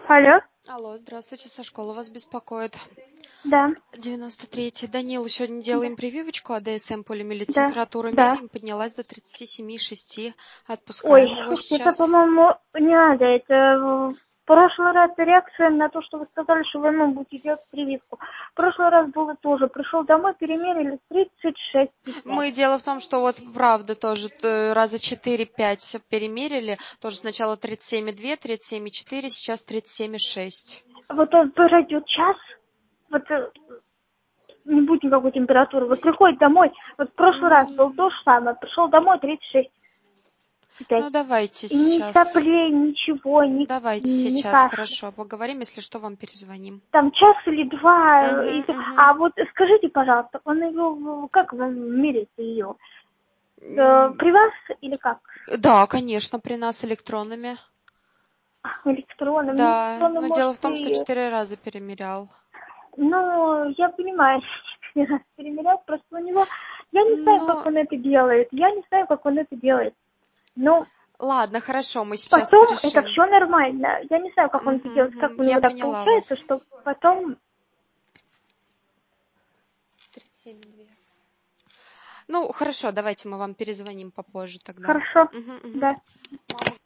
Алло, Алло, здравствуйте, со школы вас беспокоит. да, 93-й. Данил, сегодня да, делаем прививочку АДСМ полимелит. да, Температуру да. меряем, поднялась до 37,6. Ой, Отпускаем его это, сейчас. по-моему, не надо. Это в прошлый раз реакция на то, что вы сказали, что вы будете делать прививку. В прошлый раз было тоже. Пришел домой, перемерили 36,5. Дело в том, что вот правда тоже раза 4-5 перемерили. Тоже сначала 37,2, 37,4, сейчас 37,6. Вот он пройдет час, вот не будет никакой температуры. Вот приходит домой, вот в прошлый раз был то же самое. Пришел домой 36,5. Ну, давайте И ни сейчас. соплей, ничего, Давайте ни сейчас, кашля. хорошо, поговорим, если что, вам перезвоним. Там час или два. Угу. А вот скажите, пожалуйста, он ее, как вы меряете ее? При вас или как? Да, конечно, при нас электронными. Электронным. Ну, Да, электронным, но может, дело в том, что и... 4 раза перемерял. Ну, я понимаю, что не раз перемерять, просто у него... Я не знаю, как Ну, он это делает. Я не знаю, как он это делает. Но ладно, хорошо, мы сейчас потом это решим. все нормально. Я не знаю, как он это делает, как у Я него так поняла получается, вас. что потом... 37,2. Ну, хорошо, давайте мы вам перезвоним попозже тогда. Хорошо, Мгм. да. Мама